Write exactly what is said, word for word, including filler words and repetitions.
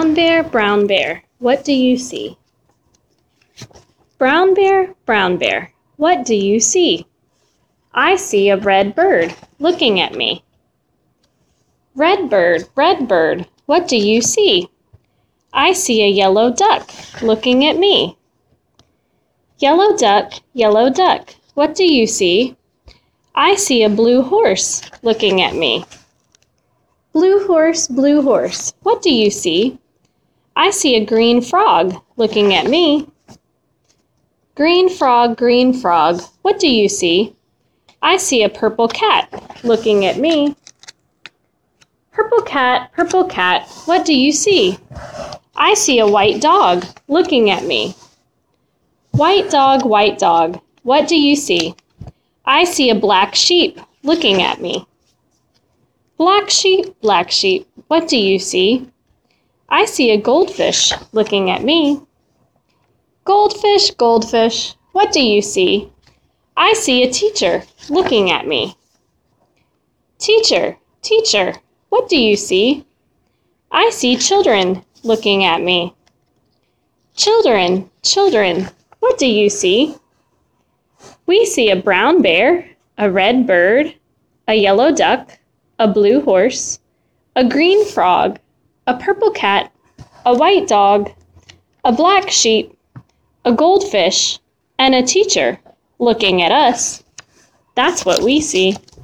Brown bear, brown bear, what do you see? Brown bear, brown bear, what do you see? I see a red bird looking at me. Red bird, red bird, what do you see? I see a yellow duck looking at me. Yellow duck, yellow duck, what do you see? I see a blue horse looking at me. Blue horse, blue horse, what do you see? I see a green frog looking at me. Green frog, green frog, what do you see? I see a purple cat looking at me. Purple cat, purple cat, what do you see? I see a white dog looking at me. White dog, white dog, what do you see? I see a black sheep looking at me. Black sheep, black sheep, what do you see? I see a goldfish looking at me. Goldfish, goldfish, what do you see? I see a teacher looking at me. Teacher, teacher, what do you see? I see children looking at me. Children, children, what do you see? We see a brown bear, a red bird, a yellow duck, a blue horse, a green frog, a purple cat, a white dog, a black sheep, a goldfish, and a teacher looking at us. That's what we see.